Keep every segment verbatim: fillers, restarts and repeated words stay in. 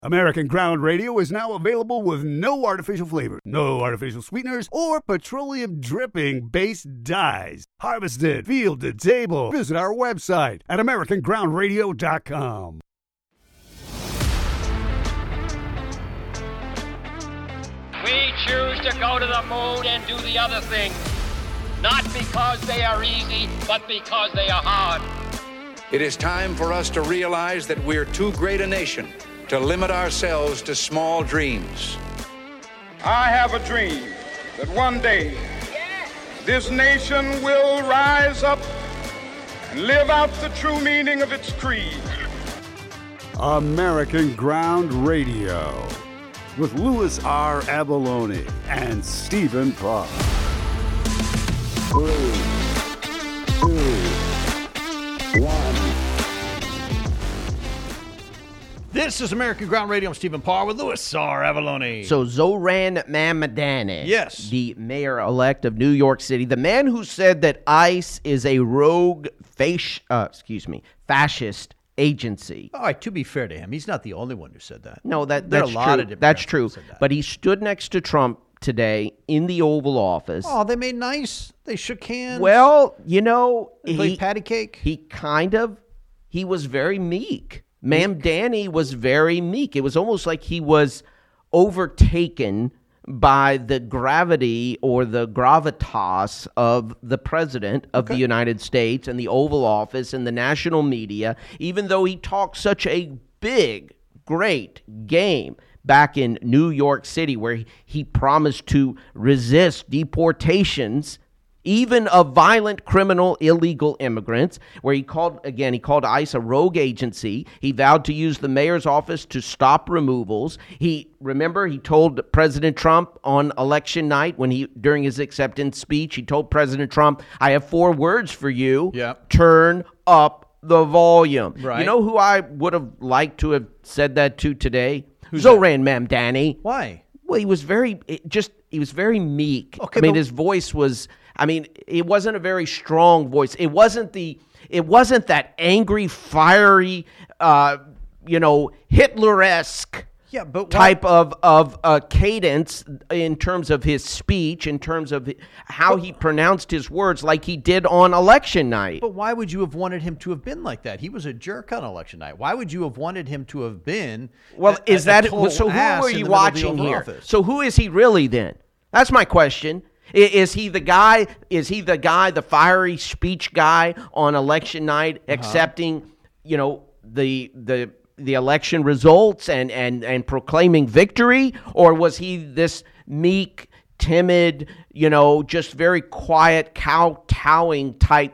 American Ground Radio is now available with no artificial flavor, no artificial sweeteners, or petroleum dripping based dyes. Harvested, field to table. Visit our website at american ground radio dot com. We choose to go to the moon and do the other thing, not because they are easy, but because they are hard. It is time for us to realize that we're too great a nation to limit ourselves to small dreams. I have a dream that one day this nation will rise up and live out the true meaning of its creed. American Ground Radio with Louis R. Avallone and Stephen Parr. Three, two, one. This is American Ground Radio. I'm Stephen Parr with Louis R. Avallone. So Zoran Mamdani, yes, the mayor-elect of New York City, the man who said that ICE is a rogue, fac- uh, excuse me, fascist agency. All right, to be fair to him, he's not the only one who said that. No, that there that's are a lot true. of different That's guys true. who said that. But he stood next to Trump today in the Oval Office. Oh, they made nice. They shook hands. Well, you know, they he played patty cake. He kind of, he was very meek. Mamdani was very meek. It was almost like he was overtaken by the gravity or the gravitas of the president of Okay. the United States and the Oval Office and the national media, even though he talked such a big, great game back in New York City where he, he promised to resist deportations even of violent, criminal, illegal immigrants, where he called, again, he called ICE a rogue agency. He vowed to use the mayor's office to stop removals. He, remember, he told President Trump on election night when he, during his acceptance speech, he told President Trump, I have four words for you. Yep. Turn up the volume. Right. You know who I would have liked to have said that to today? Who's Zoran Mamdani. Why? Well, he was very, it just, he was very meek. Okay, I mean, but- his voice was, I mean, it wasn't a very strong voice. It wasn't the, it wasn't that angry, fiery, uh, you know, Hitler-esque Yeah, but why- type of, of uh, cadence in terms of his speech, in terms of how he pronounced his words like he did on election night. But why would you have wanted him to have been like that? He was a jerk on election night. Why would you have wanted him to have been? Well, a- is a that, total so who ass were in you the middle of the watching Oval here? Office? So who is he really then? That's my question. I- Is he the guy, is he the guy, the fiery speech guy on election night accepting, you know, the, the, the election results and, and, and proclaiming victory? Or was he this meek, timid, you know, just very quiet, kowtowing type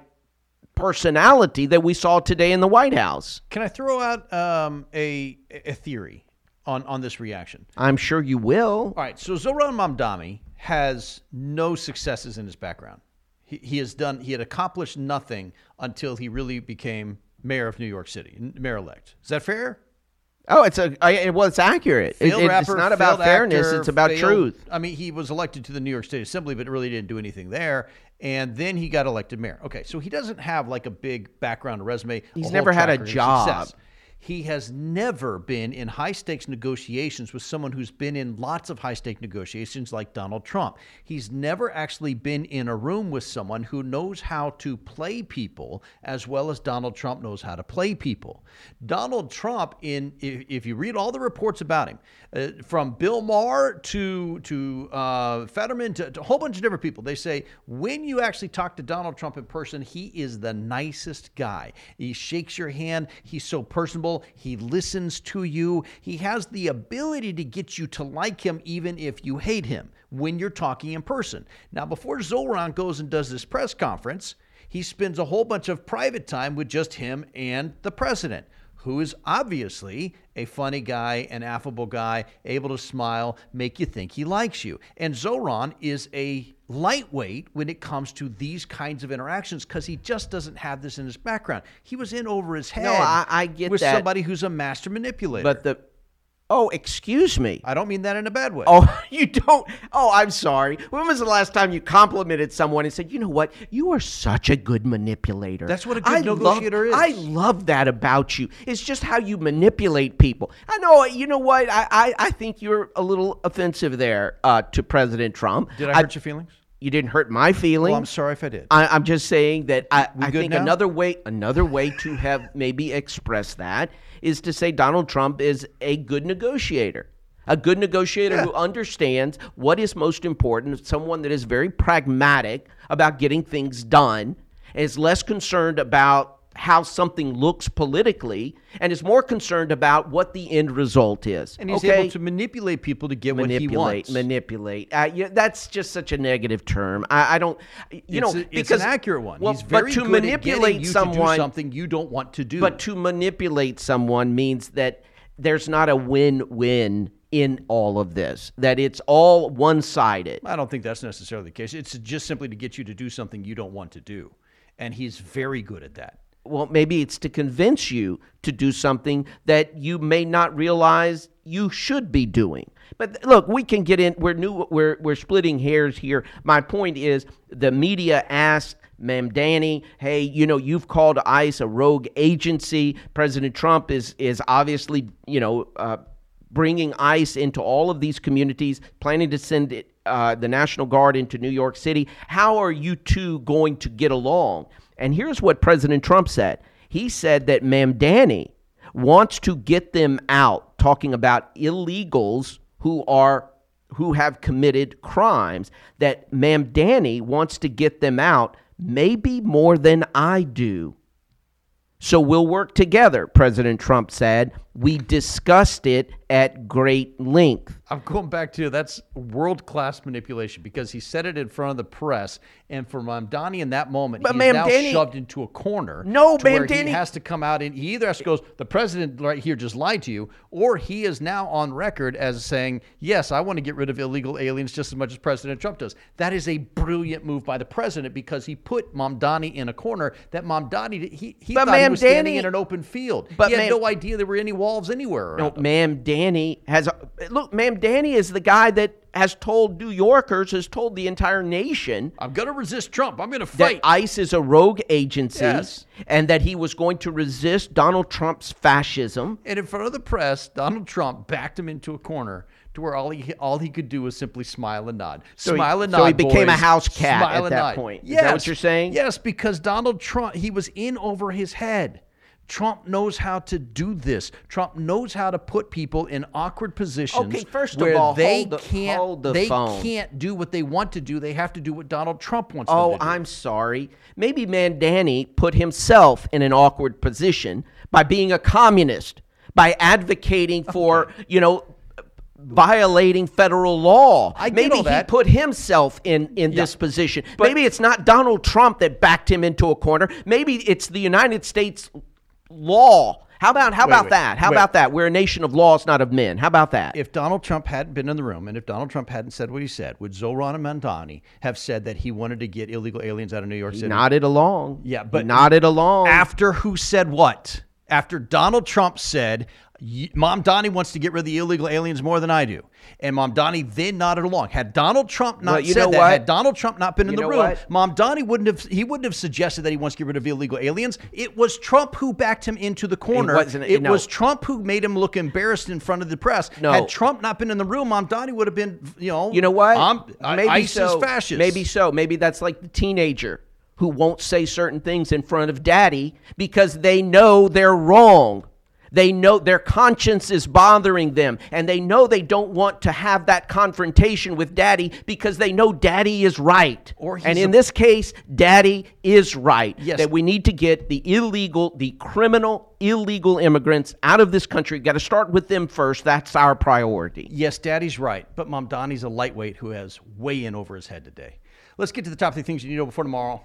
personality that we saw today in the White House? Can I throw out um, a a theory on, on this reaction? I'm sure you will. All right, so Zoran Mamdani has no successes in his background. He, he has done, he had accomplished nothing until he really became mayor of New York City, mayor-elect. Is that fair? Oh, it's a I, well, it's accurate. It, Failed it- rapper, it's not about failed fairness; actor, it's about failed- truth. I mean, he was elected to the New York State Assembly, but really didn't do anything there. And then he got elected mayor. Okay, so he doesn't have like a big background or resume. He's whole never had a track record of job. success. He has never been in high-stakes negotiations with someone who's been in lots of high-stake negotiations like Donald Trump. He's never actually been in a room with someone who knows how to play people as well as Donald Trump knows how to play people. Donald Trump, in if, if you read all the reports about him, uh, from Bill Maher to, to uh, Fetterman to, to a whole bunch of different people, they say when you actually talk to Donald Trump in person, he is the nicest guy. He shakes your hand. He's so personable. He listens to you. He has the ability to get you to like him even if you hate him when you're talking in person. Now, before Zoran goes and does this press conference, he spends a whole bunch of private time with just him and the president, who is obviously a funny guy, an affable guy, able to smile, make you think he likes you. And Zoran is a lightweight when it comes to these kinds of interactions because he just doesn't have this in his background. He was in over his head No, I, I get with that. somebody who's a master manipulator. But the Oh, excuse me. I don't mean that in a bad way. Oh, you don't? Oh, I'm sorry. When was the last time you complimented someone and said, you know what? You are such a good manipulator. That's what a good I negotiator love, is. I love that about you. It's just how you manipulate people. I know, you know what? I, I, I think you're a little offensive there uh, to President Trump. Did I hurt your feelings? You didn't hurt my feelings. Well, I'm sorry if I did. I, I'm just saying that I, I good think now? another way another way to have maybe expressed that is to say Donald Trump is a good negotiator. A good negotiator Yeah. who understands what is most important, someone that is very pragmatic about getting things done, is less concerned about how something looks politically, and is more concerned about what the end result is. And he's okay? able to manipulate people to get what he manipulate, wants. manipulate. Uh, yeah, that's just such a negative term. I, I don't, you it's know, a, it's because an accurate one. Well, he's very but to good manipulate at getting you someone, to do something you don't want to do. But to manipulate someone means that there's not a win-win in all of this. That it's all one-sided. I don't think that's necessarily the case. It's just simply to get you to do something you don't want to do, and he's very good at that. Well, maybe it's to convince you to do something that you may not realize you should be doing. But look, we can get in. We're new. We're we're splitting hairs here. My point is, the media asked Mamdani, "Hey, you know, you've called ICE a rogue agency. President Trump is is obviously, you know, uh, bringing ICE into all of these communities, planning to send it, uh, the National Guard into New York City. How are you two going to get along?" And here's what President Trump said. He said that Mamdani wants to get them out, talking about illegals who are who have committed crimes, that Mamdani wants to get them out maybe more than I do. So we'll work together, President Trump said. We discussed it at great length. I'm going back to that's world-class manipulation because he said it in front of the press, and for Mamdani in that moment, But he's ma'am, now Danny- shoved into a corner. No, to where ma'am, Danny- he has to come out and he either has to go, the president right here just lied to you, or he is now on record as saying, yes, I want to get rid of illegal aliens just as much as President Trump does. That is a brilliant move by the president because he put Mamdani in a corner that Mamdani, he, he But thought he ma'am, was standing Danny- in an open field. But he had ma'am- no idea there were any walls anywhere around No, him. ma'am, Danny has a, look, ma'am, Danny is the guy that has told New Yorkers, has told the entire nation I'm going to resist Trump. I'm going to that fight. ICE is a rogue agency, Yes. and that he was going to resist Donald Trump's fascism. And in front of the press, Donald Trump backed him into a corner to where all he all he could do was simply smile and nod. So he- smile and so nod. he became a boys. house cat Smile at and that nod. point. Is Yes. that what you're saying? Yes, because Donald Trump, he was in over his head. Trump knows how to do this. Trump knows how to put people in awkward positions. Okay, first of where all, they hold the- can't hold the they phone. can't do what they want to do. They have to do what Donald Trump wants Oh, them to do. I'm sorry. Maybe Mamdani put himself in an awkward position by being a communist, by advocating for, you know, violating federal law. I get Maybe all he that. put himself in, in Yeah. this position. But- Maybe it's not Donald Trump that backed him into a corner. Maybe it's the United States law. How about how Wait, about wait, that? How wait. about that? We're a nation of laws, not of men. How about that? If Donald Trump hadn't been in the room, and if Donald Trump hadn't said what he said, would Zoran and Mamdani have said that he wanted to get illegal aliens out of New York City? Nodded along. Yeah, but nodded along. After who said what? After Donald Trump said, "Y- Mamdani wants to get rid of the illegal aliens more than I do. And Mamdani then nodded along. Had Donald Trump not Well, you said know that, what? had Donald Trump not been in You the know room, what? Mamdani wouldn't have, he wouldn't have suggested that he wants to get rid of illegal aliens. It was Trump who backed him into the corner. wasn't- it no. was Trump who made him look embarrassed in front of the press. No. Had Trump not been in the room, Mamdani would have been, you know. You know what? I'm, Maybe ISIS so. fascist. Maybe so. Maybe that's like the teenager who won't say certain things in front of daddy because they know they're wrong. They know their conscience is bothering them, and they know they don't want to have that confrontation with daddy because they know daddy is right. Or he's and in a- this case, daddy is right. Yes. That we need to get the illegal, the criminal, illegal immigrants out of this country. Got to start with them first. That's our priority. Yes, Daddy's right, but Mamdani's a lightweight who has way in over his head today. Let's get to the top three things you need to know before tomorrow.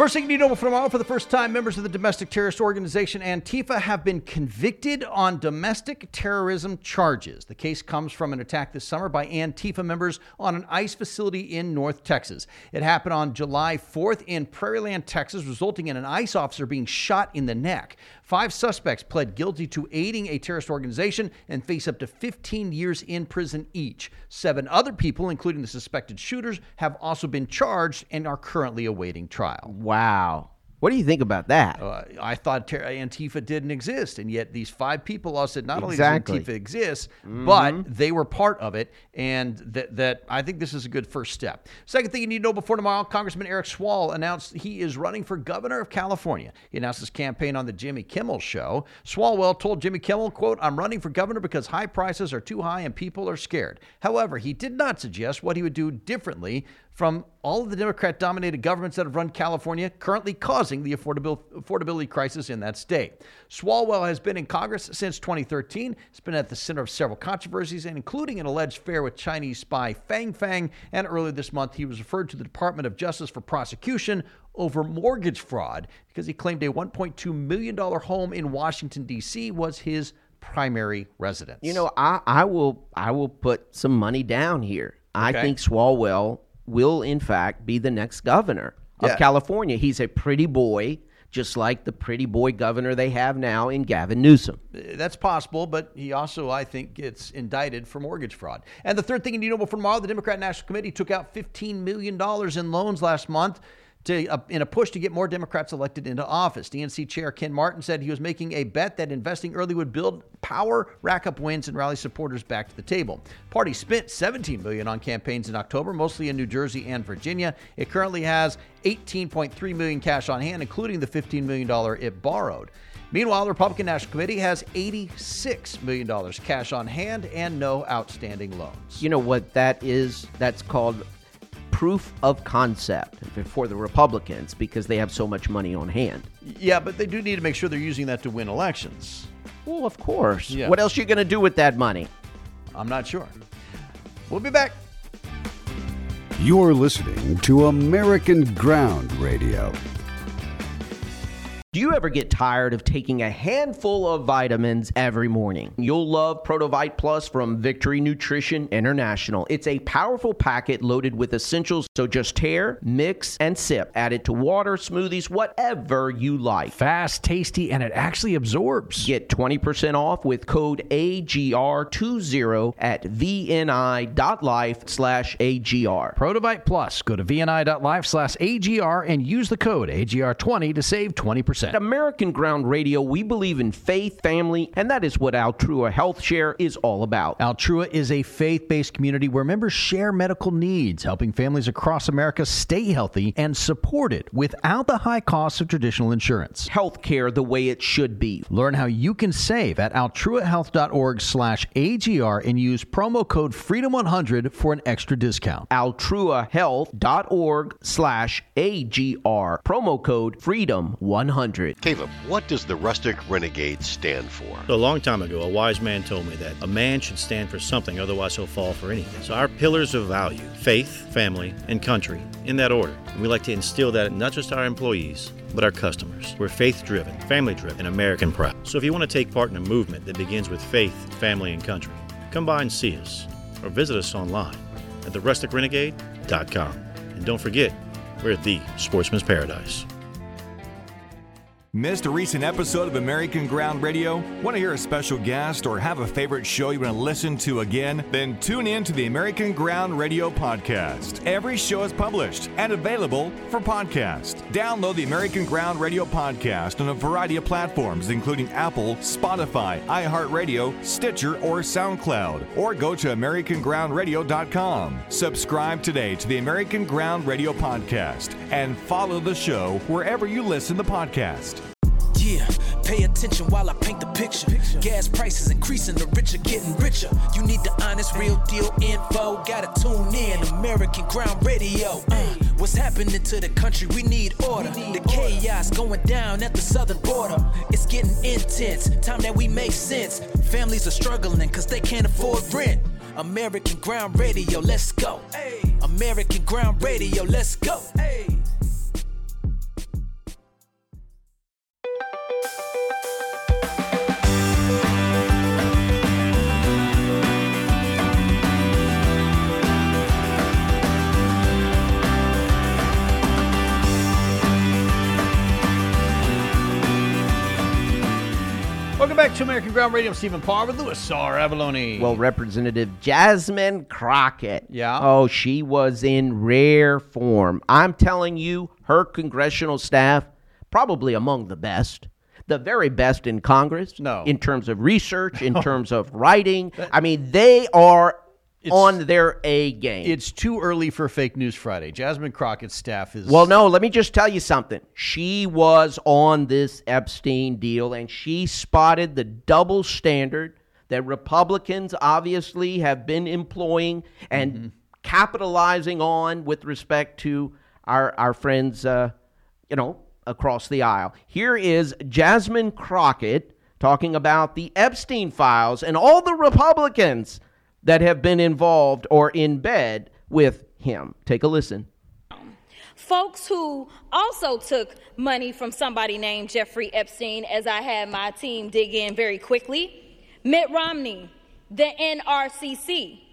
First thing you need to know for tomorrow, for the first time, members of the domestic terrorist organization Antifa have been convicted on domestic terrorism charges. The case comes from an attack this summer by Antifa members on an ICE facility in North Texas. It happened on July fourth in Prairieland, Texas, resulting in an ICE officer being shot in the neck. Five suspects pled guilty to aiding a terrorist organization and face up to fifteen years in prison each. Seven other people, including the suspected shooters, have also been charged and are currently awaiting trial. Wow. What do you think about that? Uh, I thought ter- Antifa didn't exist, and yet these five people all said not exactly. only does Antifa exist, mm-hmm. but they were part of it, and that that I think this is a good first step. Second thing you need to know before tomorrow, Congressman Eric Swalwell announced he is running for governor of California. He announced his campaign on the Jimmy Kimmel Show. Swalwell told Jimmy Kimmel, quote, "I'm running for governor because high prices are too high and people are scared." However, he did not suggest what he would do differently from all of the Democrat-dominated governments that have run California, currently causing the affordability, affordability crisis in that state. Swalwell has been in Congress since twenty thirteen. He's been at the center of several controversies, including an alleged affair with Chinese spy Fang Fang. And earlier this month, he was referred to the Department of Justice for prosecution over mortgage fraud because he claimed a one point two million dollars home in Washington, D C was his primary residence. You know, I, I will I will put some money down here. I Okay. think Swalwell will, in fact, be the next governor of Yeah. California. He's a pretty boy, just like the pretty boy governor they have now in Gavin Newsom. That's possible, but he also, I think, gets indicted for mortgage fraud. And the third thing you need to know for tomorrow, the Democrat National Committee took out fifteen million dollars in loans last month to uh, in a push to get more Democrats elected into office. D N C Chair Ken Martin said he was making a bet that investing early would build power, rack up wins, and rally supporters back to the table. Party spent seventeen million dollars on campaigns in October, mostly in New Jersey and Virginia. It currently has eighteen point three million dollars cash on hand, including the fifteen million dollars it borrowed. Meanwhile, the Republican National Committee has eighty-six million dollars cash on hand and no outstanding loans. You know what that is? That's called proof of concept for the Republicans because they have so much money on hand. Yeah, but they do need to make sure they're using that to win elections. Well, of course. Yeah. What else are you going to do with that money? I'm not sure. We'll be back. You're listening to American Ground Radio. Do you ever get tired of taking a handful of vitamins every morning? You'll love Protovite Plus from Victory Nutrition International. It's a powerful packet loaded with essentials, so just tear, mix, and sip. Add it to water, smoothies, whatever you like. Fast, tasty, and it actually absorbs. Get twenty percent off with code A G R twenty at vni.life slash AGR. Protovite Plus. Go to vni.life slash AGR and use the code A G R twenty to save twenty percent. At American Ground Radio, we believe in faith, family, and that is what Altrua Health Share is all about. Altrua is a faith-based community where members share medical needs, helping families across America stay healthy and supported without the high costs of traditional insurance. Healthcare the way it should be. Learn how you can save at altruahealth.org slash AGR and use promo code freedom one hundred for an extra discount. altruahealth.org slash AGR. Promo code freedom one hundred. Caleb, what does the Rustic Renegade stand for? A long time ago, a wise man told me that a man should stand for something, otherwise he'll fall for anything. So our pillars of value, faith, family, and country, in that order. And we like to instill that in not just our employees, but our customers. We're faith-driven, family-driven, and American proud. So if you want to take part in a movement that begins with faith, family, and country, come by and see us, or visit us online at the rustic renegade dot com. And don't forget, we're the Sportsman's Paradise. Missed a recent episode of American Ground Radio? Want to hear a special guest or have a favorite show you want to listen to again? Then tune in to the American Ground Radio podcast. Every show is published and available for podcast. Download the American Ground Radio podcast on a variety of platforms, including Apple, Spotify, iHeartRadio, Stitcher, or SoundCloud. Or go to american ground radio dot com. Subscribe today to the American Ground Radio podcast and follow the show wherever you listen to podcasts. Yeah, pay attention while I paint the picture. Gas prices increasing, the rich are getting richer. You need the honest, real deal info. Gotta tune in, American Ground Radio. Uh, what's happening to the country? We need order. The chaos going down at the southern border. It's getting intense, time that we make sense. Families are struggling cause they can't afford rent. American Ground Radio, let's go. American Ground Radio, let's go. Welcome back to American Ground Radio. I'm Stephen Parr with Louis R. Avalone. Well, Representative Jasmine Crockett. Yeah. Oh, she was in rare form. I'm telling you, her congressional staff, probably among the best. The very best in Congress. No. In terms of research, in terms of writing. I mean, they are It's, on their A game. It's too early for Fake News Friday. Jasmine Crockett's staff is... Well, no, let me just tell you something. She was on this Epstein deal, and she spotted the double standard that Republicans obviously have been employing and mm-hmm. capitalizing on with respect to our, our friends, uh, you know, across the aisle. Here is Jasmine Crockett talking about the Epstein files and all the Republicans that have been involved or in bed with him. Take a listen. Folks who also took money from somebody named Jeffrey Epstein, as I had my team dig in very quickly. Mitt Romney, the N R C C,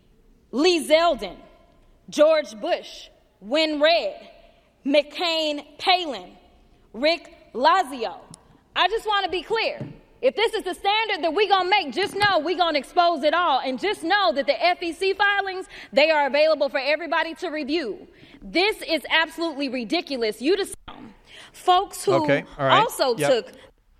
Lee Zeldin, George Bush, Win Red, McCain Palin, Rick Lazio. I just want to be clear. If this is the standard that we're going to make, just know we're going to expose it all. And just know that the F E C filings, they are available for everybody to review. This is absolutely ridiculous. You just folks who okay, all right. also yep. took.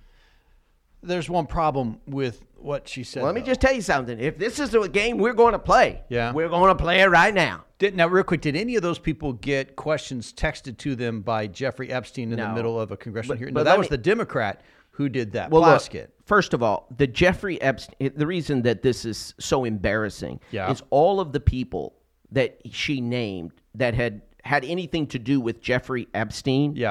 There's one problem with what she said. Well, let me though. just tell you something. If this is a game we're going to play, yeah. we're going to play it right now. Did, now, real quick, did any of those people get questions texted to them by Jeffrey Epstein in no. the middle of a congressional but, hearing? But no, that me, was the Democrat who did that. Well, Plaskett. Look, first of all, the Jeffrey Epstein, the reason that this is so embarrassing yeah. is all of the people that she named that had had anything to do with Jeffrey Epstein yeah.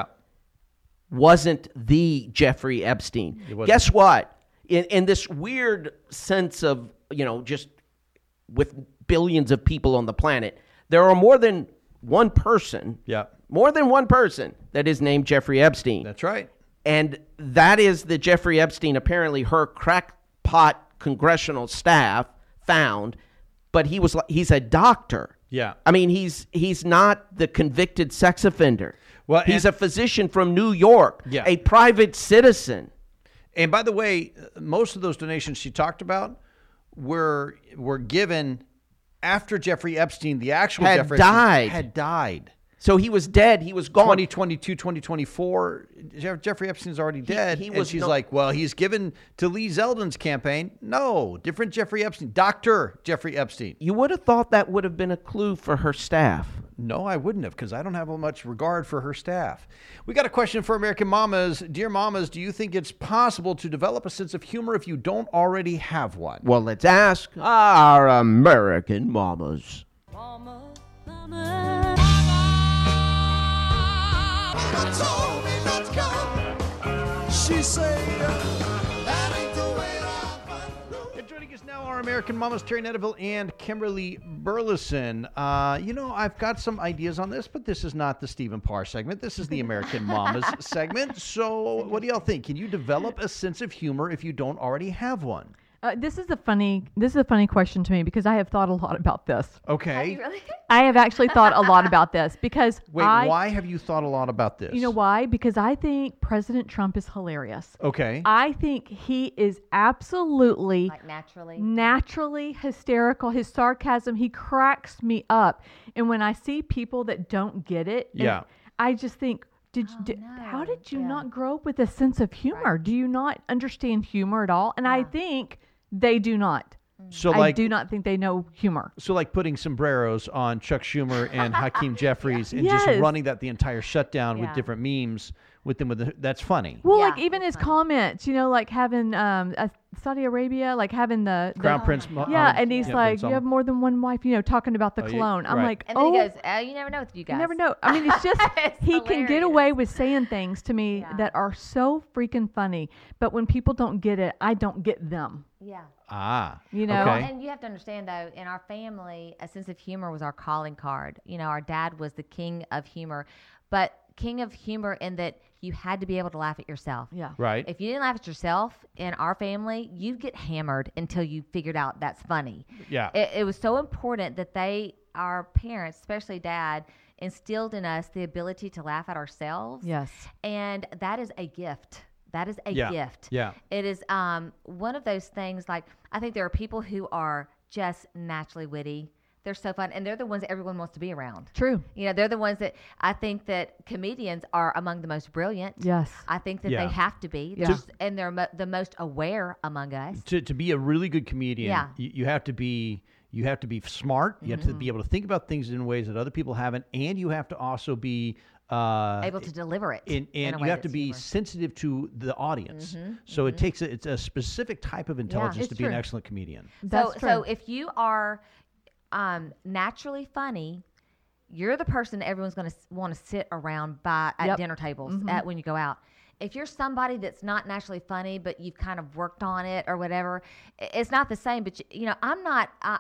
wasn't the Jeffrey Epstein. Guess what? In, in this weird sense of, you know, just with billions of people on the planet, there are more than one person, yeah. more than one person that is named Jeffrey Epstein. That's right. And that is the Jeffrey Epstein, apparently her crackpot congressional staff found, but he was like, he's a doctor. Yeah. I mean, he's he's not the convicted sex offender. Well, he's a physician from New York, yeah. a private citizen. And by the way, most of those donations she talked about were were given after Jeffrey Epstein, the actual had Jeffrey died. Epstein, had died. So he was dead. He was gone. twenty twenty-two, twenty twenty-four Jeffrey Epstein's already dead. He, he was and she's no, like, well, he's given to Lee Zeldin's campaign. No, different Jeffrey Epstein. Doctor Jeffrey Epstein. You would have thought that would have been a clue for her staff. No, I wouldn't have, because I don't have much regard for her staff. We got a question for American mamas. Dear mamas, do you think it's possible to develop a sense of humor if you don't already have one? Well, let's ask our American mamas. Mama, mama. Told me not to come. She said, that ain't the way I and joining us now are American mamas Terry Netterville and Kimberly Burleson. Uh, you know, I've got some ideas on this, but this is not the Stephen Parr segment. This is the American Mamas segment. So what do y'all think? Can you develop a sense of humor if you don't already have one? Uh, this is a funny. This is a funny question to me because I have thought a lot about this. Okay. Have you really? I have actually thought a lot about this because wait, I, why have you thought a lot about this? You know why? Because I think President Trump is hilarious. Okay. I think he is absolutely like naturally, naturally hysterical. His sarcasm, he cracks me up. And when I see people that don't get it, yeah, I just think. Did, oh, did no. How did you yeah. not grow up with a sense of humor? Right. Do you not understand humor at all? And yeah. I think they do not. So I like, do not think they know humor. So like putting sombreros on Chuck Schumer and Hakeem Jeffries and yes. just running that the entire shutdown yeah. with different memes with them. With the, that's funny. Well, yeah, like even his funny. comments, you know, like having um, uh, Saudi Arabia, like having the, the Crown Prince. Yeah, um, and he's yeah, like, Prince you have more than one wife, you know, talking about the Oh, yeah, cologne. I'm right. like, And then oh, he goes, oh, you never know with you guys. you never know. I mean, it's just It's he can get hilarious. away with saying things to me Yeah. that are so freaking funny. But when people don't get it, I don't get them. Yeah. Ah. You know? Okay. And you have to understand, though, in our family, a sense of humor was our calling card. You know, our dad was the king of humor, but king of humor in that you had to be able to laugh at yourself. Yeah. Right. If you didn't laugh at yourself in our family, you'd get hammered until you figured out that's funny. Yeah. It, it was so important that they, our parents, especially dad, instilled in us the ability to laugh at ourselves. Yes. And that is a gift. That is a Yeah. gift. Yeah. It is um, one of those things, like, I think there are people who are just naturally witty. They're so fun, and they're the ones that everyone wants to be around. True. You know, they're the ones that I think that comedians are among the most brilliant. Yes. I think that Yeah. they have to be. Yeah. Just, and they're mo- the most aware among us. To to be a really good comedian, Yeah. you, you have to be you have to be smart. You have to be able to think about things in ways that other people haven't, and you have to also be uh, Able to deliver it. in, in and a you way have to that's be humorous. sensitive to the audience. Mhm, So it takes a, it's a specific type of intelligence It's to be an true. excellent comedian. So, That's so true. if you are um, naturally funny, you're the person everyone's going to want to sit around by at Yep. dinner tables Mhm. at when you go out. If you're somebody that's not naturally funny, but you've kind of worked on it or whatever, i- it's not the same. But you, you know, I'm not. I,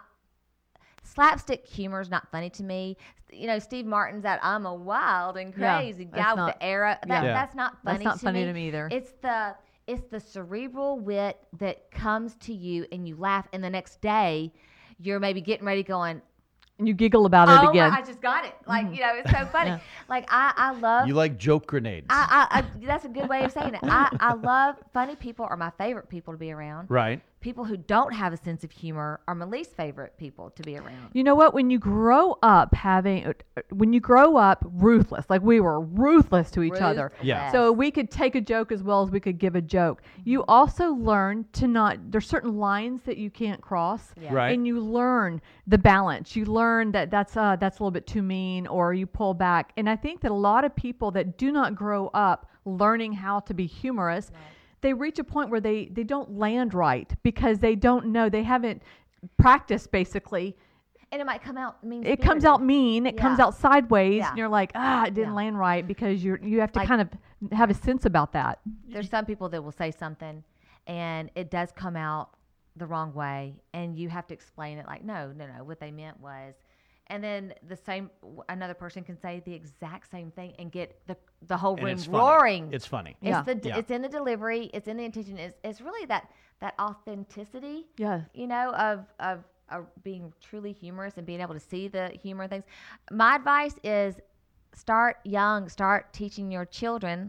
slapstick humor is not funny to me. You know, Steve Martin's that I'm a wild and Yeah, crazy guy that's with not- the arrow. That, Yeah. That's not funny. That's not to funny me. to me either. It's the it's the cerebral wit that comes to you and you laugh, and the next day you're maybe getting ready going, And you giggle about oh, it again. I just got it. Like, you know, it's so funny. Yeah. Like, I, I love. You like joke grenades, I, I, I, that's a good way of saying it. I, I love funny people are my favorite people to be around. right? People who don't have a sense of humor are my least favorite people to be around. You know what? When you grow up having, when you grow up ruthless, like we were ruthless to each other. Yeah. So we could take a joke as well as we could give a joke. You also learn to not, there's certain lines that you can't cross. Yeah. Right. And you learn the balance. You learn that that's, uh, that's a little bit too mean, or you pull back. And I think that a lot of people that do not grow up learning how to be humorous, they reach a point where they, they don't land right because they don't know, they haven't practiced basically. And it might come out mean. It comes out mean, it comes Yeah. out sideways, Yeah. and you're like, ah, it didn't Yeah. land right, because you're you have to Like- kind of have a sense about that. There's some people that will say something and it does come out the wrong way, and you have to explain it like, no, no, no, what they meant was. And then the same, w- another person can say the exact same thing and get the the whole And room it's funny. roaring. It's funny. It's Yeah. the d- Yeah. it's in the delivery, it's in the intention. It's it's really that that authenticity. Yeah. You know, of of of being truly humorous and being able to see the humor in things. My advice is start young. Start teaching your children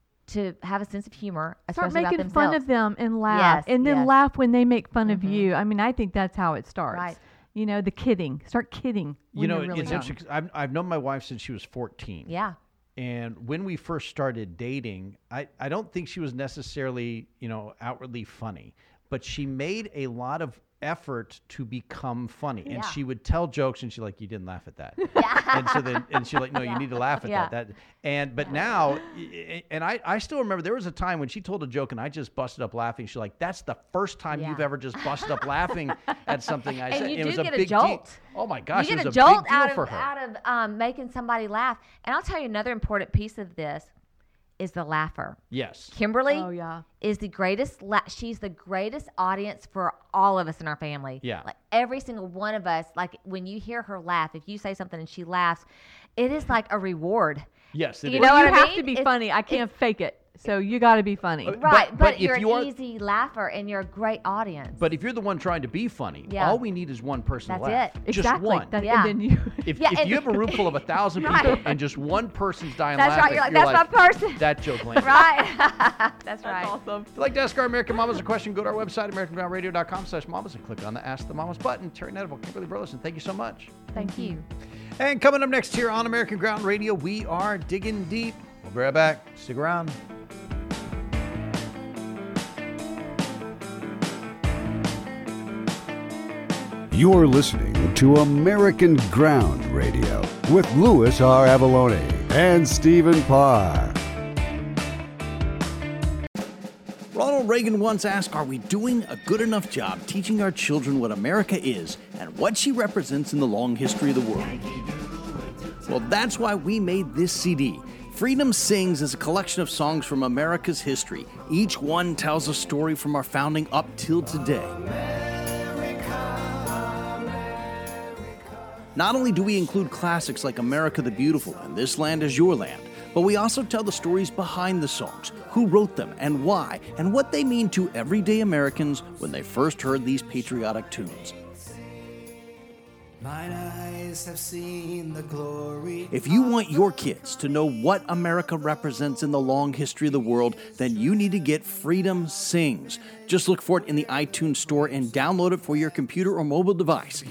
to have a sense of humor, Start especially making about fun themselves. of them and laugh, Yes, and then yes. laugh when they make fun of you. I mean, I think that's how it starts. Right. You know, the kidding. Start kidding. You when know, you're really it's young. interesting 'cause I've I've known my wife since she was fourteen. Yeah. And when we first started dating, I, I don't think she was necessarily, you know, outwardly funny, but she made a lot of effort to become funny. And Yeah. she would tell jokes and she's like, you didn't laugh at that. And so then, and she's like, no, you need to laugh at Yeah. that. That, and, but now, i- and I, I still remember there was a time when she told a joke and I just busted up laughing. She's like, that's the first time Yeah. you've ever just busted up laughing at something I And said. you it do was get a a big jolt. deal. Oh my gosh, you it get was a a jolt big deal out of for her. out of um, making somebody laugh. And I'll tell you another important piece of this is the laugher. Yes. Kimberly Oh, yeah. is the greatest. La- she's the greatest audience for all of us in our family. Yeah. Like every single one of us. Like when you hear her laugh, if you say something and she laughs, it is like a reward. Yes, it You is. know Well, what you I have mean? to be It's- funny. I can't fake it. So you got to be funny. But- Right, but, but if you're you are- an easy laugher and you're a great audience. But if you're the one trying to be funny, Yeah. all we need is one person That's to laugh. it. Just Exactly. one. That- Yeah. And then you. If, Yeah, if and- you have a room full of a thousand Right. people and just one person's dying That's right, laughing, you're like, you're "That's my person." That joke landed. right. That's right. awesome. If you'd like to ask our American Mamas a question, go to our website, american ground radio dot com slash mamas, and click on the Ask the Mamas button. Terry Netable, Kimberly Burleson, thank you so much. Thank you. And coming up next here on American Ground Radio, we are digging deep. We'll be right back. Stick around. You're listening to American Ground Radio with Louis R. Avalone and Stephen Parr. Ronald Reagan once asked, are we doing a good enough job teaching our children what America is and what she represents in the long history of the world? Well, that's why we made this C D. Freedom Sings is a collection of songs from America's history. Each one tells a story from our founding up till today. Not only do we include classics like America the Beautiful and This Land Is Your Land, but we also tell the stories behind the songs, who wrote them and why, and what they mean to everyday Americans when they first heard these patriotic tunes. Mine eyes have seen the glory. If you want your kids to know what America represents in the long history of the world, then you need to get Freedom Sings. Just look for it in the iTunes Store and download it for your computer or mobile device.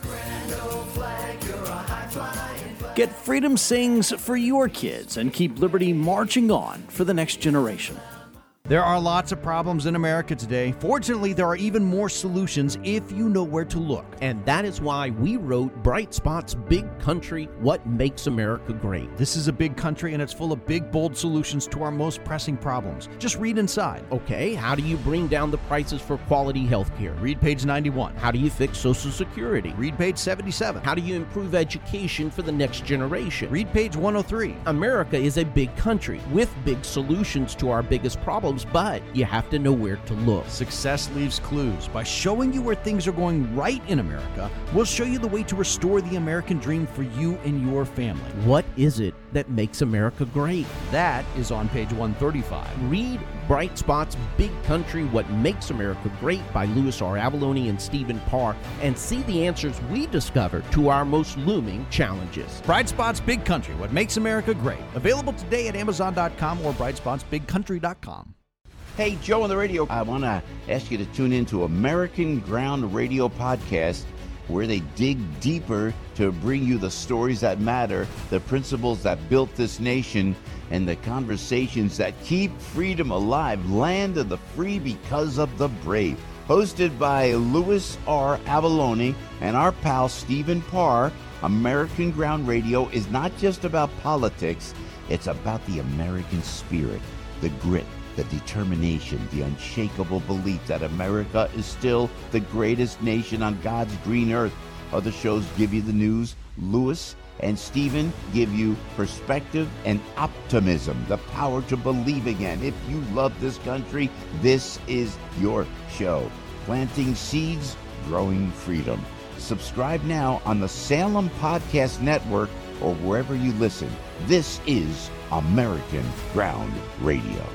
Get Freedom Sings for your kids and keep liberty marching on for the next generation. There are lots of problems in America today. Fortunately, there are even more solutions if you know where to look. And that is why we wrote Bright Spot's Big Country, What Makes America Great. This is a big country and it's full of big, bold solutions to our most pressing problems. Just read inside. Okay, how do you bring down the prices for quality health care? Read page ninety-one. How do you fix Social Security? Read page seventy-seven. How do you improve education for the next generation? Read page one oh three. America is a big country with big solutions to our biggest problems, but you have to know where to look. Success leaves clues. By showing you where things are going right in America, we'll show you the way to restore the American dream for you and your family. What is it that makes America great? That is on page one thirty-five. Read Bright Spot's Big Country, What Makes America Great by Louis R. Avalone and Stephen Parr, and see the answers we discovered to our most looming challenges. Bright Spot's Big Country, What Makes America Great. Available today at amazon dot com or bright spots big country dot com. Hey, Joe on the radio. I want to ask you to tune in to American Ground Radio Podcast, where they dig deeper to bring you the stories that matter, the principles that built this nation, and the conversations that keep freedom alive. Land of the free because of the brave. Hosted by Louis R. Avalone and our pal Stephen Parr, American Ground Radio is not just about politics, it's about the American spirit, the grit, the determination, the unshakable belief that America is still the greatest nation on God's green earth. Other shows give you the news. Louis and Stephen give you perspective and optimism, the power to believe again. If you love this country, this is your show. Planting seeds, growing freedom. Subscribe now on the Salem Podcast Network or wherever you listen. This is American Ground Radio.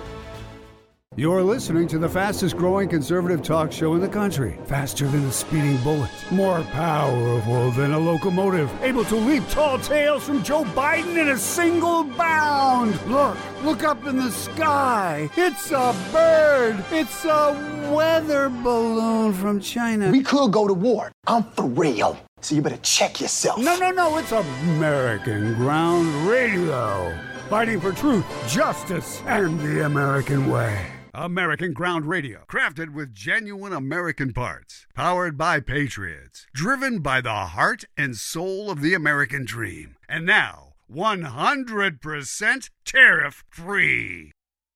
You're listening to the fastest growing conservative talk show in the country. Faster than a speeding bullet. More powerful than a locomotive. Able to leap tall tales from Joe Biden in a single bound. Look, look up in the sky. It's a bird. It's a weather balloon from China. We could go to war. I'm for real. So you better check yourself. No, no, no. It's American Ground Radio. Fighting for truth, justice, and the American way. American Ground Radio, crafted with genuine American parts, powered by patriots, driven by the heart and soul of the American dream. And now, one hundred percent tariff-free.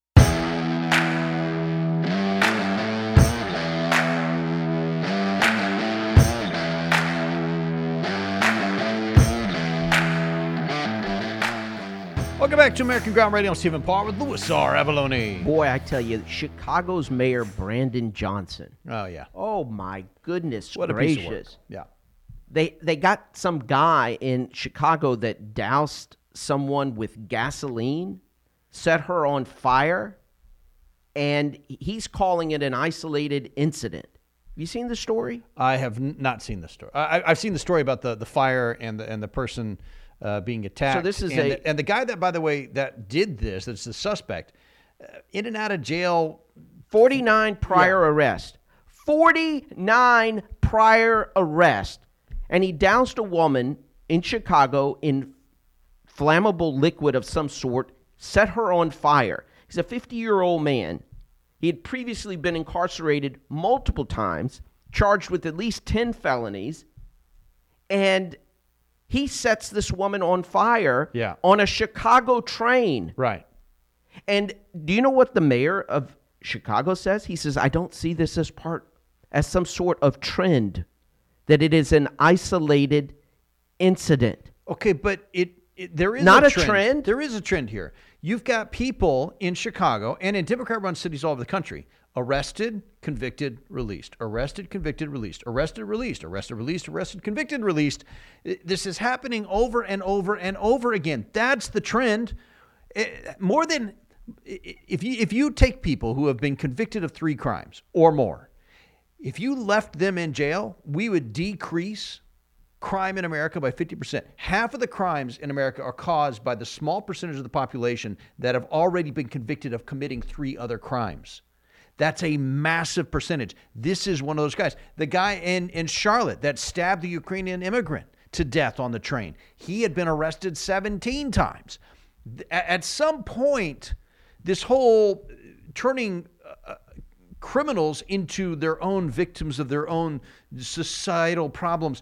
Welcome back to American Ground Radio. I'm Stephen Parr with Louis R. Avalone. Boy, I tell you, Chicago's Mayor Brandon Johnson. Oh, yeah. Oh, my goodness what gracious. A piece of work. Yeah. They, they got some guy in Chicago that doused someone with gasoline, set her on fire, and he's calling it an isolated incident. Have you seen the story? I have n- not seen the story. I, I've seen the story about the, the fire and the, and the person... Uh, being attacked. So this is and, a, the, and the guy that, by the way, that did this, that's the suspect, uh, in and out of jail. forty-nine prior yeah. arrest. forty-nine prior arrest. And he doused a woman in Chicago in flammable liquid of some sort, set her on fire. He's a fifty-year-old man. He had previously been incarcerated multiple times, charged with at least ten felonies, and he sets this woman on fire yeah. on a Chicago train. Right. And do you know what the mayor of Chicago says? He says, I don't see this as part, as some sort of trend, that it is an isolated incident. Okay, but it, it there is not a, a trend. trend. There is a trend here. You've got people in Chicago and in Democrat-run cities all over the country arrested, convicted, released, arrested, convicted, released, arrested, released, arrested, released, arrested, convicted, released. This is happening over and over and over again. That's the trend. More than if you if you take people who have been convicted of three crimes or more, if you left them in jail, we would decrease crime in America by fifty percent. Half of the crimes in America are caused by the small percentage of the population that have already been convicted of committing three other crimes. That's a massive percentage. This is one of those guys. The guy in, in Charlotte that stabbed the Ukrainian immigrant to death on the train. He had been arrested seventeen times. At some point, this whole turning uh, criminals into their own victims of their own societal problems.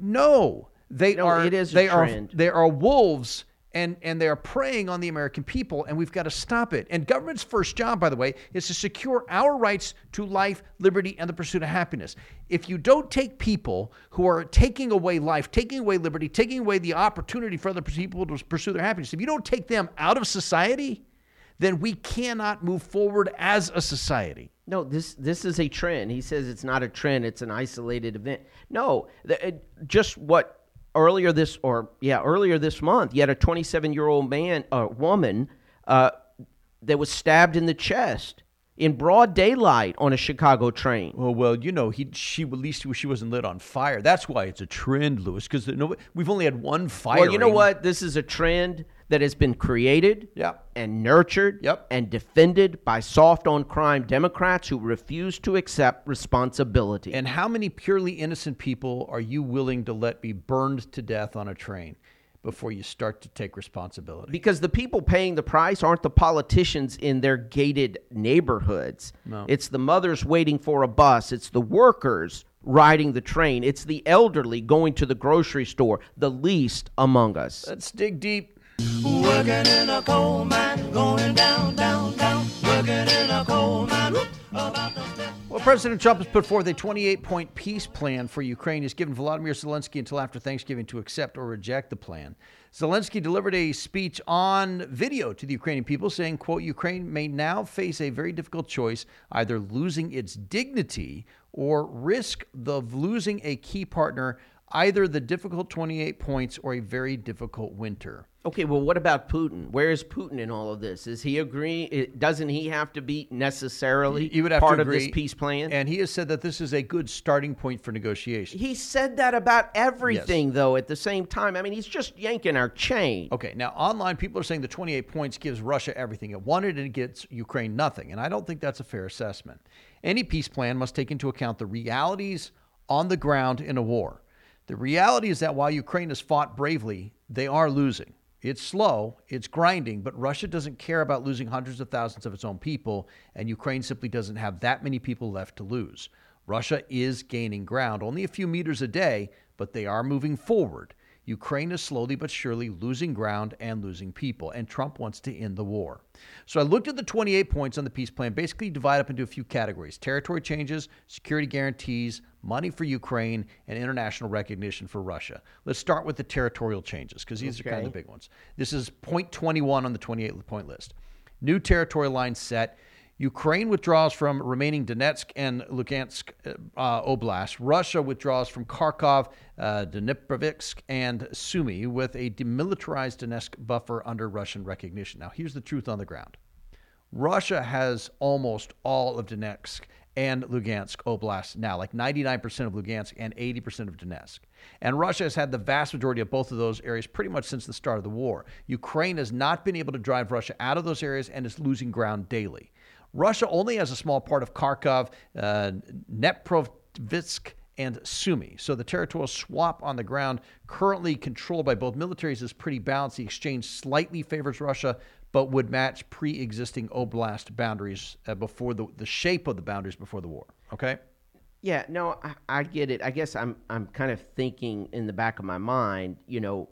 No, they No, are it is a they are trend. they are wolves, and and they are preying on the American people, and we've got to stop it. And government's first job, by the way, is to secure our rights to life, liberty, and the pursuit of happiness. If you don't take people who are taking away life, taking away liberty, taking away the opportunity for other people to pursue their happiness, if you don't take them out of society, then we cannot move forward as a society. No, this this is a trend. He says it's not a trend, it's an isolated event. No, the, it, just what earlier this or yeah, earlier this month, you had a twenty-seven-year-old man, a uh, woman uh, that was stabbed in the chest in broad daylight on a Chicago train. Oh, well, you know, he she at least she wasn't lit on fire. That's why it's a trend, Lewis, because no, we've only had one fire. Well, you know what? This is a trend that has been created yep. and nurtured yep. and defended by soft-on-crime Democrats who refuse to accept responsibility. And how many purely innocent people are you willing to let be burned to death on a train before you start to take responsibility? Because the people paying the price aren't the politicians in their gated neighborhoods. No. It's the mothers waiting for a bus. It's the workers riding the train. It's the elderly going to the grocery store, the least among us. Let's dig deep. Working in a coal mine, going down, down, down. Working in a coal mine. About to step. Well, President Trump has put forth a twenty-eight point peace plan for Ukraine. He's given Volodymyr Zelensky until after Thanksgiving to accept or reject the plan. Zelensky delivered a speech on video to the Ukrainian people saying, quote, Ukraine may now face a very difficult choice, either losing its dignity or risk of losing a key partner, either the difficult twenty-eight points or a very difficult winter. Okay, well, what about Putin? Where is Putin in all of this? Is he agreeing? Doesn't he have to be necessarily he would have part to of agree, this peace plan? And he has said that this is a good starting point for negotiations. He said that about everything, Yes. though, at the same time. I mean, he's just yanking our chain. Okay, now online, people are saying the twenty-eight points gives Russia everything it wanted and it gets Ukraine nothing. And I don't think that's a fair assessment. Any peace plan must take into account the realities on the ground in a war. The reality is that while Ukraine has fought bravely, they are losing. It's slow, it's grinding, but Russia doesn't care about losing hundreds of thousands of its own people, and Ukraine simply doesn't have that many people left to lose. Russia is gaining ground, only a few meters a day, but they are moving forward. Ukraine is slowly but surely losing ground and losing people, and Trump wants to end the war. So I looked at the twenty-eight points on the peace plan, basically divide up into a few categories: territory changes, security guarantees, money for Ukraine, and international recognition for Russia. Let's start with the territorial changes, because these Okay. are kind of the big ones. This is point twenty-one on the twenty-eight point list. New territorial lines set. Ukraine withdraws from remaining Donetsk and Lugansk uh, Oblast. Russia withdraws from Kharkov, uh, Dnipropetrovsk, and Sumy with a demilitarized Donetsk buffer under Russian recognition. Now, here's the truth on the ground. Russia has almost all of Donetsk and Lugansk Oblast now, like ninety-nine percent of Lugansk and eighty percent of Donetsk. And Russia has had the vast majority of both of those areas pretty much since the start of the war. Ukraine has not been able to drive Russia out of those areas and is losing ground daily. Russia only has a small part of Kharkov, uh, Dnipropetrovsk, and Sumy. So the territorial swap on the ground, currently controlled by both militaries, is pretty balanced. The exchange slightly favors Russia, but would match pre-existing oblast boundaries uh, before the, the shape of the boundaries before the war. Okay? Yeah, no, I, I get it. I guess I'm I'm kind of thinking in the back of my mind, you know,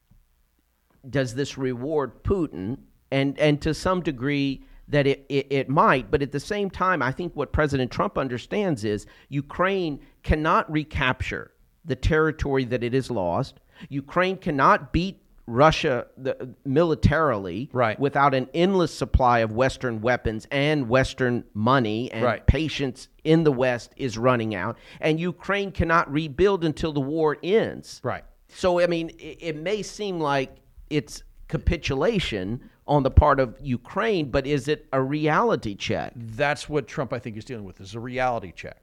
does this reward Putin? And and to some degree that it, it, it might, but at the same time, I think what President Trump understands is Ukraine cannot recapture the territory that it has lost. Ukraine cannot beat Russia the, militarily right. without an endless supply of Western weapons and Western money, and right. patience in the West is running out. And Ukraine cannot rebuild until the war ends. Right. So, I mean, it, it may seem like it's capitulation on the part of Ukraine, but is it a reality check? That's what Trump, I think, is dealing with, is a reality check.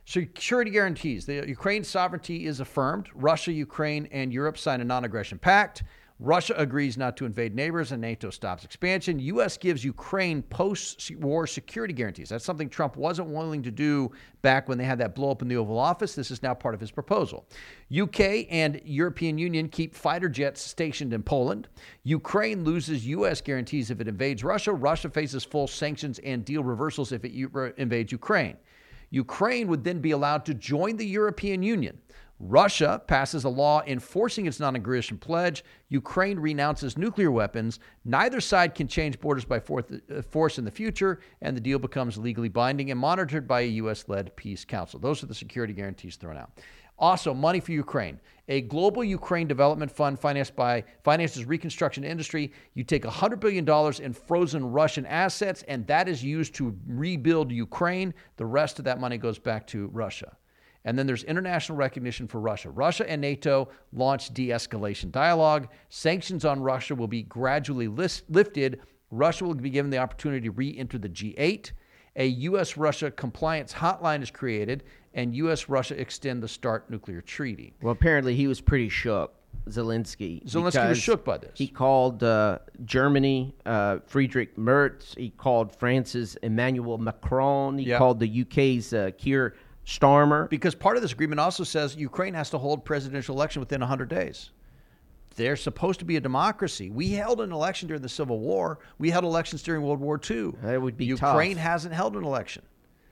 Security guarantees. The Ukraine's sovereignty is affirmed. Russia, Ukraine, and Europe sign a non-aggression pact. Russia agrees not to invade neighbors, and NATO stops expansion. U S gives Ukraine post-war security guarantees. That's something Trump wasn't willing to do back when they had that blow up in the Oval Office. This is now part of his proposal. U K and European Union keep fighter jets stationed in Poland. Ukraine loses U S guarantees if it invades Russia. Russia faces full sanctions and deal reversals if it u- invades Ukraine. Ukraine would then be allowed to join the European Union. Russia passes a law enforcing its non-aggression pledge. Ukraine renounces nuclear weapons. Neither side can change borders by force in the future, and the deal becomes legally binding and monitored by a U S-led peace council. Those are the security guarantees thrown out. Also, money for Ukraine. A global Ukraine development fund financed by finances reconstruction industry. You take one hundred billion dollars in frozen Russian assets, and that is used to rebuild Ukraine. The rest of that money goes back to Russia. And then there's international recognition for Russia. Russia and NATO launched de-escalation dialogue. Sanctions on Russia will be gradually list- lifted. Russia will be given the opportunity to re-enter the G eight. A U S-Russia compliance hotline is created, and U S-Russia extend the START nuclear treaty. Well, apparently he was pretty shook, Zelensky. Zelensky was shook by this. He called uh, Germany uh, Friedrich Merz. He called France's Emmanuel Macron. He Yeah. called the U K's uh, Keir Starmer. Because part of this agreement also says Ukraine has to hold presidential election within one hundred days. They're supposed to be a democracy. We held an election during the Civil War. We held elections during World War Two. That would be Ukraine tough. hasn't held an election.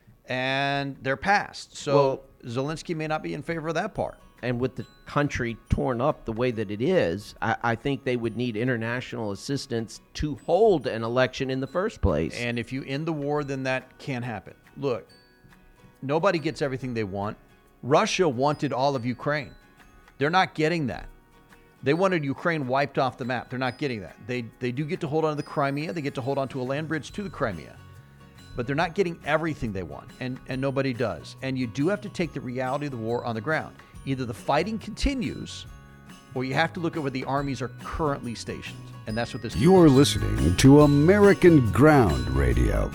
And they're passed. So Well- Zelensky may not be in favor of that part. And with the country torn up the way that it is, I, I think they would need international assistance to hold an election in the first place. And if you end the war, then that can't happen. Look, nobody gets everything they want. Russia wanted all of Ukraine. They're not getting that. They wanted Ukraine wiped off the map. They're not getting that. They they do get to hold on to the Crimea. They get to hold on to a land bridge to the Crimea. But they're not getting everything they want, and, and nobody does. And you do have to take the reality of the war on the ground. Either the fighting continues, or you have to look at where the armies are currently stationed. And that's what this You're listening to American Ground Radio.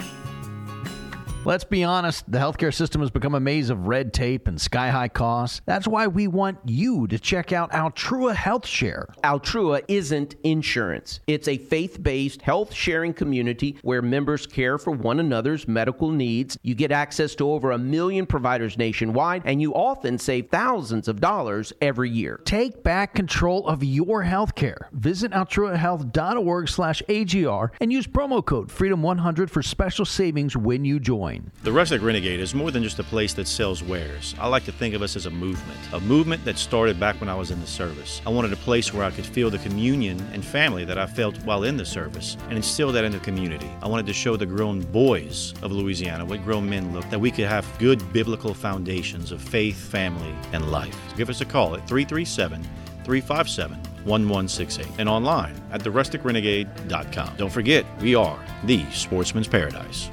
Let's be honest, the healthcare system has become a maze of red tape and sky-high costs. That's why we want you to check out Altrua Health Share. Altrua isn't insurance. It's a faith-based health-sharing community where members care for one another's medical needs. You get access to over a million providers nationwide, and you often save thousands of dollars every year. Take back control of your healthcare. Visit altruahealth.org slash AGR and use promo code freedom one hundred for special savings when you join. The Rustic Renegade is more than just a place that sells wares. I like to think of us as a movement, a movement that started back when I was in the service. I wanted a place where I could feel the communion and family that I felt while in the service and instill that in the community. I wanted to show the grown boys of Louisiana what grown men look, that we could have good biblical foundations of faith, family, and life. So give us a call at three three seven, three five seven, one one six eight and online at the rustic renegade dot com. Don't forget, we are the Sportsman's Paradise.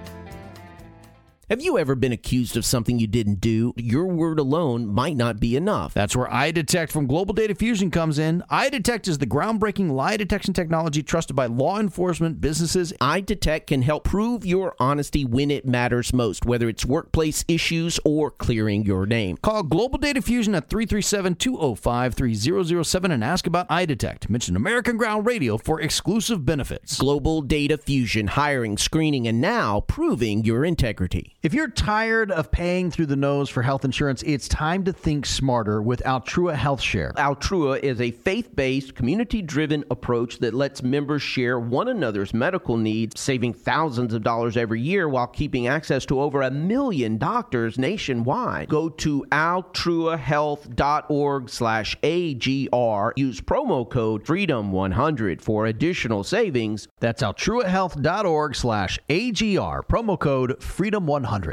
Have you ever been accused of something you didn't do? Your word alone might not be enough. That's where iDetect from Global Data Fusion comes in. iDetect is the groundbreaking lie detection technology trusted by law enforcement, businesses. iDetect can help prove your honesty when it matters most, whether it's workplace issues or clearing your name. Call Global Data Fusion at three three seven, two oh five, three oh oh seven and ask about iDetect. Mention American Ground Radio for exclusive benefits. Global Data Fusion, hiring, screening, and now proving your integrity. If you're tired of paying through the nose for health insurance, it's time to think smarter with Altrua Health Share. Altrua is a faith-based, community-driven approach that lets members share one another's medical needs, saving thousands of dollars every year while keeping access to over a million doctors nationwide. Go to altruahealth.org slash AGR. Use promo code freedom one hundred for additional savings. That's altruahealth.org slash AGR. Promo code freedom one hundred.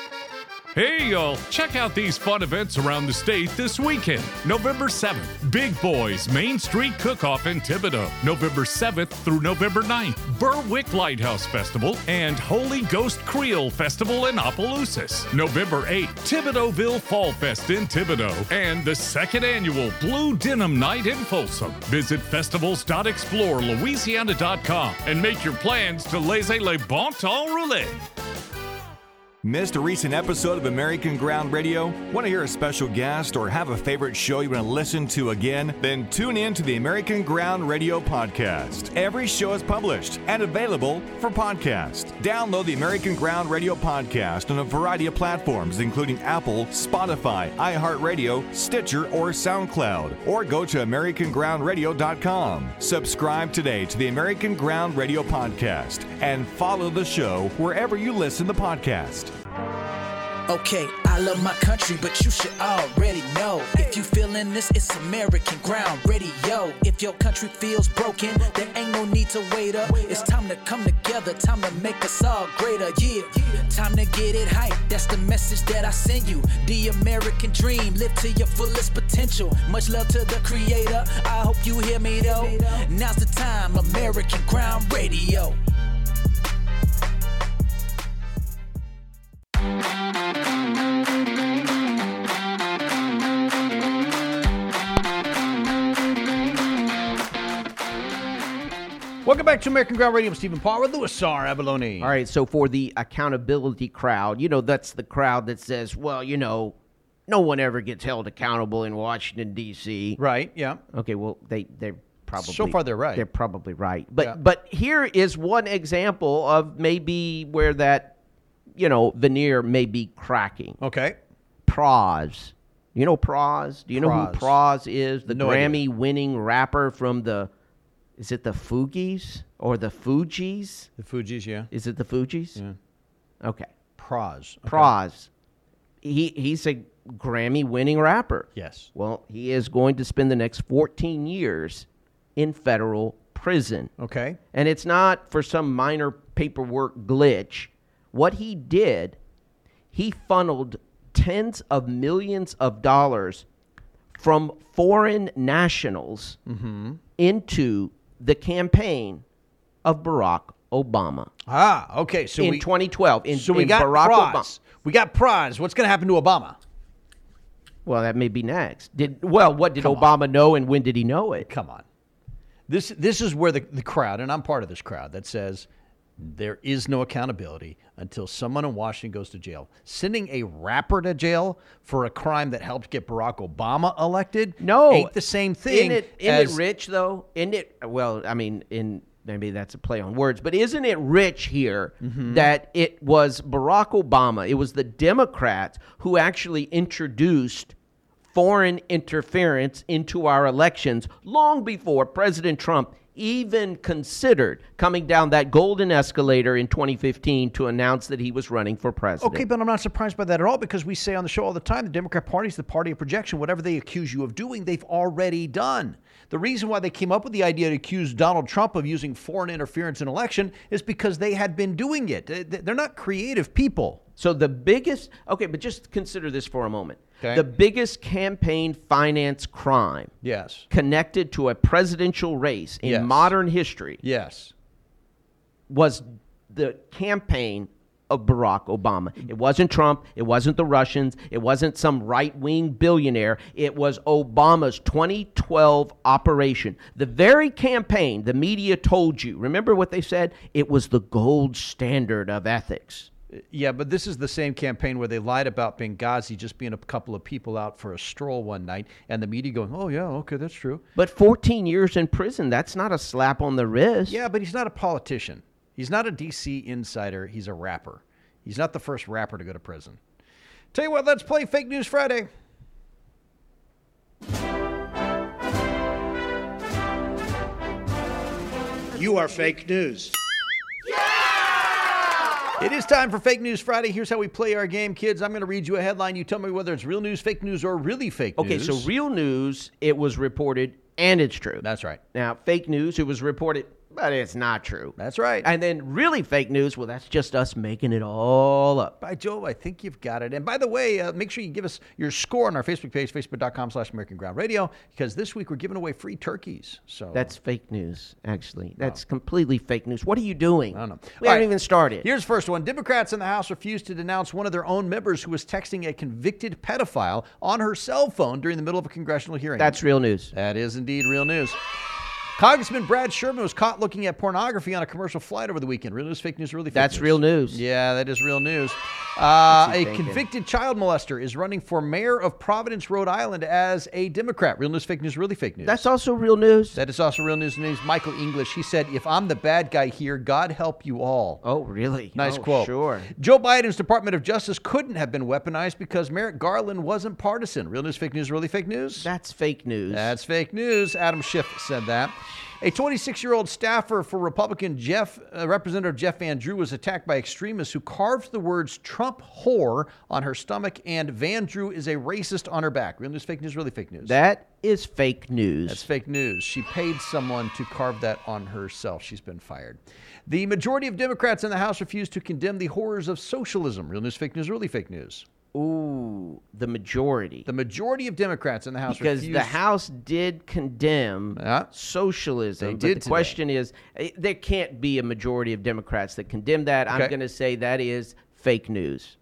Hey, y'all, check out these fun events around the state this weekend. November seventh, Big Boys Main Street Cook-Off in Thibodaux. November seventh through November ninth, Berwick Lighthouse Festival and Holy Ghost Creole Festival in Opelousas. November eighth, Thibodauxville Fall Fest in Thibodaux and the second annual Blue Denim Night in Folsom. Visit festivals dot explore louisiana dot com and make your plans to laissez le bon temps rouler. Missed a recent episode of American Ground Radio? Want to hear a special guest or have a favorite show you want to listen to again? Then tune in to the American Ground Radio podcast. Every show is published and available for podcast. Download the American Ground Radio podcast on a variety of platforms, including Apple, Spotify, iHeartRadio, Stitcher, or SoundCloud. Or go to american ground radio dot com. Subscribe today to the American Ground Radio podcast and follow the show wherever you listen to podcasts. Okay, I love my country, but you should already know. If you feeling this, it's American Ground Radio. If your country feels broken, there ain't no need to wait up. It's time to come together, time to make us all greater. Yeah, time to get it hype. That's the message that I send you. The American dream, live to your fullest potential. Much love to the creator. I hope you hear me though. Now's the time, American Ground Radio. Welcome back to American Ground Radio. I'm Stephen Parr with Louis R. Abalone. All right, so for the accountability crowd, you know, that's the crowd that says, well, you know, no one ever gets held accountable in Washington, D C Right, yeah. Okay, well, they, they're probably... So far, they're right. They're probably right. But, Yeah. but here is one example of maybe where that, you know, veneer may be cracking. Okay. Pras. You know Pras? Do you know who Pras. Pras is? The No idea. Grammy-winning rapper from the... Is it the Fugees or the Fugees? The Fugees, yeah. Is it the Fugees? Yeah. Okay. Pras. Okay. Pras. He he's a Grammy-winning rapper. Yes. Well, he is going to spend the next fourteen years in federal prison. Okay. And it's not for some minor paperwork glitch. What he did, he funneled tens of millions of dollars from foreign nationals Mm-hmm. into the campaign of Barack Obama. Ah, okay. So in we, twenty twelve, in, so we in got Barack Pras. Obama. We got Pras. What's going to happen to Obama? Well, that may be next. Did well? What did Come Obama know, and when did he know it? Come on. This this is where the, the crowd, and I'm part of this crowd, that says there is no accountability until someone in Washington goes to jail. Sending a rapper to jail for a crime that helped get Barack Obama elected No, ain't the same thing. Isn't it, isn't as, it rich though? Isn't it? Well, I mean, in maybe that's a play on words, but isn't it rich here Mhm. that it was Barack Obama? It was the Democrats who actually introduced foreign interference into our elections long before President Trump even considered coming down that golden escalator in twenty fifteen to announce that he was running for president. Okay, but I'm not surprised by that at all, because we say on the show all the time, the Democrat Party is the party of projection. Whatever they accuse you of doing, they've already done. The reason why they came up with the idea to accuse Donald Trump of using foreign interference in election is because they had been doing it. They- They're not creative people. So the biggest, okay, but just consider this for a moment. Okay. The biggest campaign finance crime Yes. connected to a presidential race in Yes. modern history Yes. was the campaign of Barack Obama. It wasn't Trump. It wasn't the Russians. It wasn't some right-wing billionaire. It was Obama's twenty twelve operation. The very campaign the media told you, remember what they said? It was the gold standard of ethics. Yeah, but this is the same campaign where they lied about Benghazi just being a couple of people out for a stroll one night, and the media going, oh, yeah, okay, that's true. But fourteen years in prison, that's not a slap on the wrist. Yeah, but he's not a politician. He's not a D C insider. He's a rapper. He's not the first rapper to go to prison. Tell you what, let's play Fake News Friday. You are fake news. It is time for Fake News Friday. Here's how we play our game, kids. I'm going to read you a headline. You tell me whether it's real news, fake news, or really fake Okay, news. so real news, it was reported and it's true. That's right. Now, fake news, it was reported, but it's not true. That's right. And then really fake news, well, that's just us making it all up. By Jove, I think you've got it. And by the way, uh, make sure you give us your score on our Facebook page, facebook.com slash American Ground Radio, because this week we're giving away free turkeys. So That's fake news, actually. That's completely fake news. What are you doing? I don't know. We All haven't right. even started. Here's the first one. Democrats in the House refused to denounce one of their own members who was texting a convicted pedophile on her cell phone during the middle of a congressional hearing. That's real news. That is indeed real news. Congressman Brad Sherman was caught looking at pornography on a commercial flight over the weekend. Real news, fake news, really fake That's news. real news. Yeah, that is real news. Uh, What's he a thinking? convicted child molester is running for mayor of Providence, Rhode Island as a Democrat. Real news, fake news, really fake news. That's also real news. That is also real news. His name's Michael English. He said, if I'm the bad guy here, God help you all. Oh, really? Nice Oh, quote. Sure. Joe Biden's Department of Justice couldn't have been weaponized because Merrick Garland wasn't partisan. Real news, fake news, really fake news? That's fake news. That's fake news. Adam Schiff said that. A twenty-six-year-old staffer for Republican Jeff, uh, Representative Jeff Van Drew was attacked by extremists who carved the words Trump whore on her stomach, and Van Drew is a racist on her back. Real news, fake news, really fake news? That is fake news. That's fake news. She paid someone to carve that on herself. She's been fired. The majority of Democrats in the House refused to condemn the horrors of socialism. Real news, fake news, really fake news? Ooh, the majority. The majority of Democrats in the House because refused. the House did condemn Yeah. socialism. They but did the today. question is, eh, there can't be a majority of Democrats that condemn that. I'm Okay. going to say that is fake news.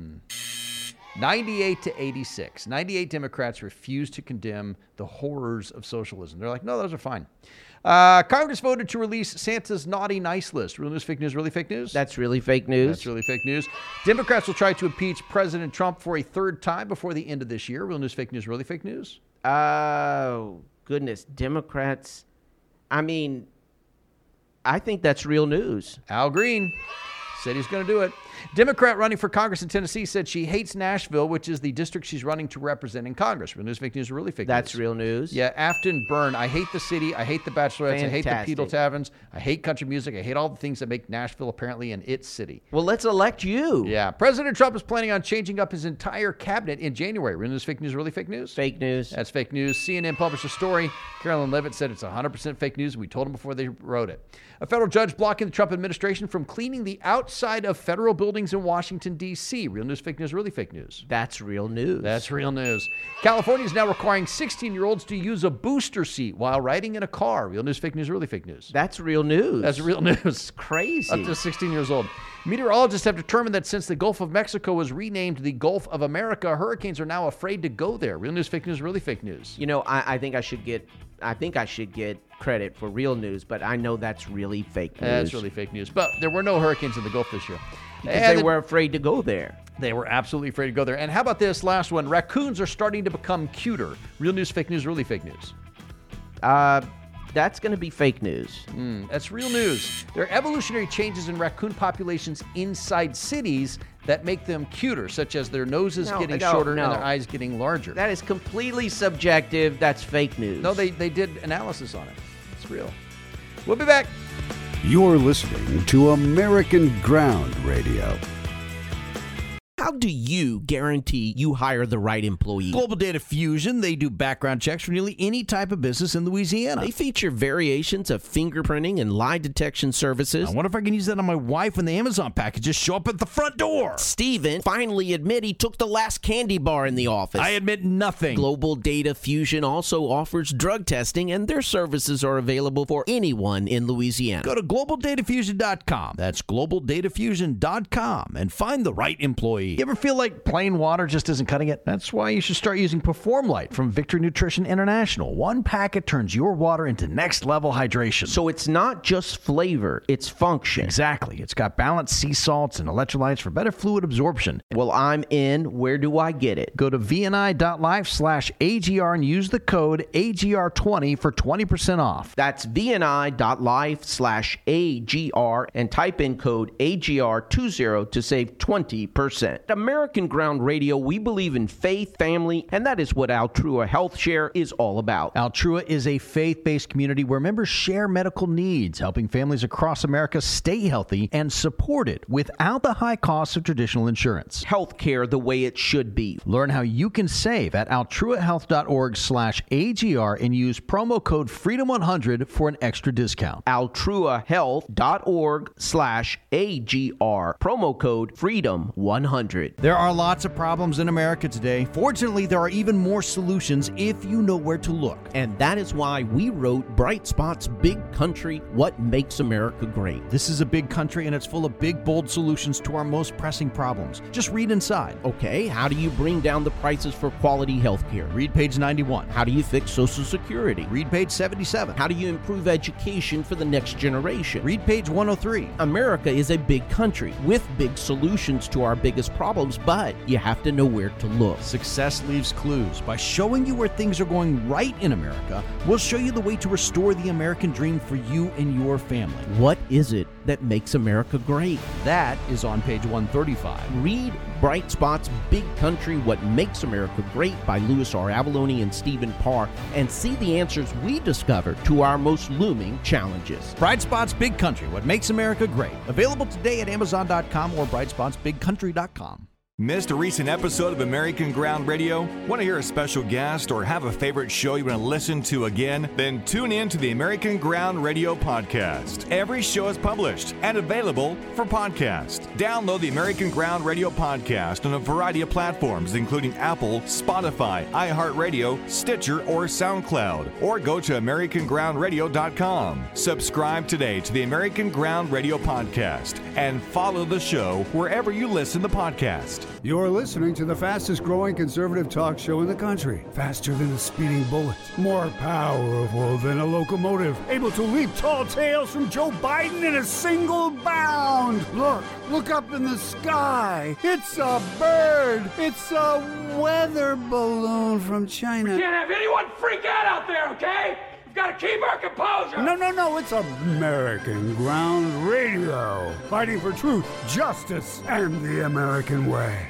ninety-eight to eighty-six. ninety-eight Democrats refused to condemn the horrors of socialism. They're like, no, those are fine. Uh, Congress voted to release Santa's naughty nice list. Real news, fake news, really fake news? That's really fake news. That's really fake news. Democrats will try to impeach President Trump for a third time before the end of this year. Real news, fake news, really fake news? Oh, goodness. Democrats. I mean, I think that's real news. Al Green said he's going to do it. Democrat running for Congress in Tennessee said she hates Nashville, which is the district she's running to represent in Congress. Real news, fake news, really fake That's news? real news. Yeah, Afton Byrne. I hate the city. I hate the Bachelorettes. I hate the Fantastic. Pedal Taverns. I hate country music. I hate all the things that make Nashville apparently an it city. Well, let's elect you. Yeah. President Trump is planning on changing up his entire cabinet in January. Real news, fake news, really fake news? Fake news. That's fake news. C N N published a story. Carolyn Levitt said it's one hundred percent fake news. We told them before they wrote it. A federal judge blocking the Trump administration from cleaning the outside of federal buildings in Washington, D C. Real news, fake news, really fake news? That's real news. That's real news. California is now requiring sixteen-year-olds to use a booster seat while riding in a car. Real news, fake news, really fake news? That's real news. That's real news. Crazy. Up to sixteen years old. Meteorologists have determined that since the Gulf of Mexico was renamed the Gulf of America, hurricanes are now afraid to go there. Real news, fake news, really fake news? You know, I, I think I should get I think I should get credit for real news, but I know that's really fake news. That's really fake news. But there were no hurricanes in the Gulf this year. Because And they the- were afraid to go there. They were absolutely afraid to go there. And how about this last one? Raccoons are starting to become cuter. Real news, fake news, really fake news? Uh, that's going to be fake news. Mm, that's real news. There are evolutionary changes in raccoon populations inside cities that make them cuter, such as their noses No, getting no, shorter no. and their eyes getting larger. That is completely subjective. That's fake news. No, they, they did analysis on it. It's real. We'll be back. You're listening to American Ground Radio. How do you guarantee you hire the right employee? Global Data Fusion, they do background checks for nearly any type of business in Louisiana. They feature variations of fingerprinting and lie detection services. I wonder if I can use that on my wife when the Amazon packages show up at the front door. Steven finally admit he took the last candy bar in the office. I admit nothing. Global Data Fusion also offers drug testing, and their services are available for anyone in Louisiana. Go to global data fusion dot com. That's global data fusion dot com and find the right employee. You ever feel like plain water just isn't cutting it? That's why you should start using Perform Light from Victory Nutrition International. One packet turns your water into next level hydration. So it's not just flavor, it's function. Exactly. It's got balanced sea salts and electrolytes for better fluid absorption. Well, I'm in. Where do I get it? Go to vni.life slash AGR and use the code A G R twenty for twenty percent off. That's vni.life slash AGR and type in code A G R twenty to save twenty percent. At American Ground Radio, we believe in faith, family, and that is what Altrua Health Share is all about. Altrua is a faith-based community where members share medical needs, helping families across America stay healthy and supported without the high costs of traditional insurance. Healthcare the way it should be. Learn how you can save at altruahealth.org slash AGR and use promo code freedom one hundred for an extra discount. altruahealth.org slash AGR. Promo code freedom one hundred. hundred. There are lots of problems in America today. Fortunately, there are even more solutions if you know where to look. And that is why we wrote Bright Spot's Big Country, What Makes America Great. This is a big country and it's full of big, bold solutions to our most pressing problems. Just read inside. Okay, how do you bring down the prices for quality health care? Read page ninety-one. How do you fix Social Security? Read page seventy-seven. How do you improve education for the next generation? Read page one oh three. America is a big country with big solutions to our biggest problems, but you have to know where to look. Success leaves clues. By showing you where things are going right in America, we'll show you the way to restore the American dream for you and your family. What is it that makes America great? That is on page one thirty-five. Read Bright Spot's Big Country, What Makes America Great by Louis R. Avalone and Stephen Parr, and see the answers we discovered to our most looming challenges. Bright Spot's Big Country, What Makes America Great. Available today at amazon dot com or bright spots big country dot com. Missed a recent episode of American Ground Radio? Want to hear a special guest or have a favorite show you want to listen to again? Then tune in to the American Ground Radio podcast. Every show is published and available for podcast. Download the American Ground Radio podcast on a variety of platforms, including Apple, Spotify, iHeartRadio, Stitcher, or SoundCloud. Or go to american ground radio dot com. Subscribe today to the American Ground Radio podcast and follow the show wherever you listen to podcasts. You're listening to the fastest growing conservative talk show in the country. Faster than a speeding bullet. More powerful than a locomotive. Able to leap tall tales from Joe Biden in a single bound. Look, look up in the sky. It's a bird. It's a weather balloon from China. We can't have anyone freak out out there, okay? We've got to keep our composure. No, no, no, it's American Ground Radio. Fighting for truth, justice, and the American way.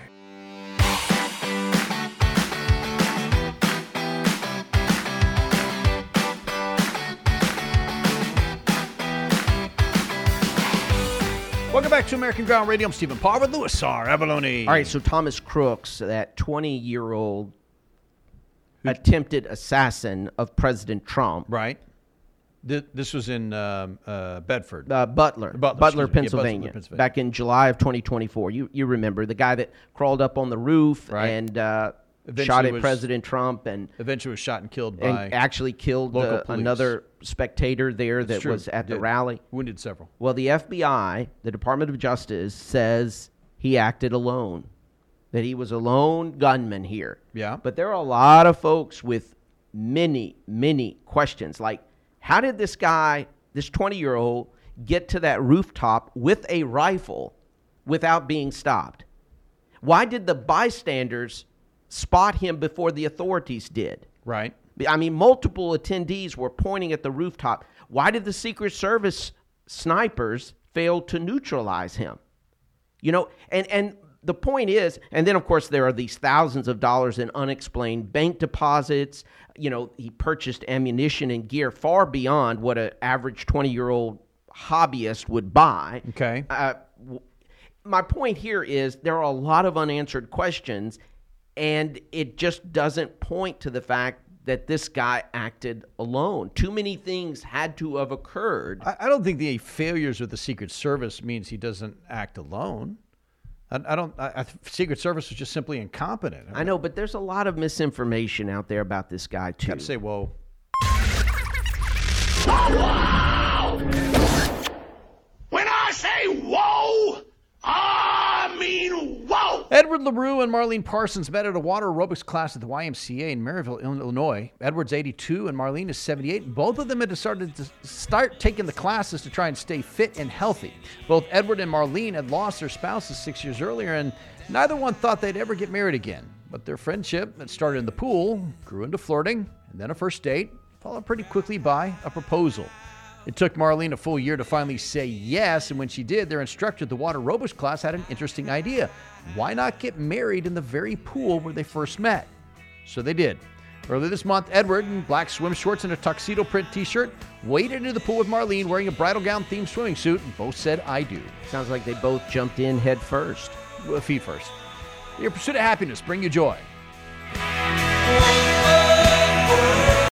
Welcome back to American Ground Radio. I'm Stephen Parr with Louis R. Avalone. All right, so Thomas Crooks, that twenty-year-old attempted assassin of President Trump. Right. This was in um, uh, Bedford. Uh, Butler. Butler, Butler, Pennsylvania. Pennsylvania. Yeah, Butler, Pennsylvania. Back in July of twenty twenty-four. You you remember the guy that crawled up on the roof right. and uh, Eventually shot at was, President Trump and eventually was shot and killed by and actually killed uh, another spectator there That's that true. was at the Did. rally. Wounded several. Well, the F B I, the Department of Justice, says he acted alone, that he was a lone gunman here. Yeah. But there are a lot of folks with many, many questions. Like, how did this guy, this twenty-year-old, get to that rooftop with a rifle without being stopped? Why did the bystanders spot him before the authorities did? Right. I mean, multiple attendees were pointing at the rooftop. Why did the Secret Service snipers fail to neutralize him? You know, and, and the point is, and then, of course, there are these thousands of dollars in unexplained bank deposits. You know, he purchased ammunition and gear far beyond what an average twenty-year-old hobbyist would buy. Okay. Uh, w- my point here is there are a lot of unanswered questions, and it just doesn't point to the fact that this guy acted alone. Too many things had to have occurred. I, I don't think the failures of the Secret Service means he doesn't act alone. I, I don't. I, I, Secret Service was just simply incompetent. I, mean, I know, but there's a lot of misinformation out there about this guy too. Got to say, whoa. When I say whoa, I mean whoa. Edward LaRue and Marlene Parsons met at a water aerobics class at the Y M C A in Maryville, Illinois. Edward's eighty-two and Marlene is seventy-eight. Both of them had decided to start taking the classes to try and stay fit and healthy. Both Edward and Marlene had lost their spouses six years earlier, and neither one thought they'd ever get married again. But their friendship that started in the pool grew into flirting, and then a first date, followed pretty quickly by a proposal. It took Marlene a full year to finally say yes, and when she did, their instructor at the water aerobics class had an interesting idea. Why not get married in the very pool where they first met? So they did. Earlier this month, Edward, in black swim shorts and a tuxedo print t-shirt, waded into the pool with Marlene wearing a bridal gown-themed swimming suit, and both said, I do. Sounds like they both jumped in head first. Well, feet first. Your pursuit of happiness bring you joy. Whoa.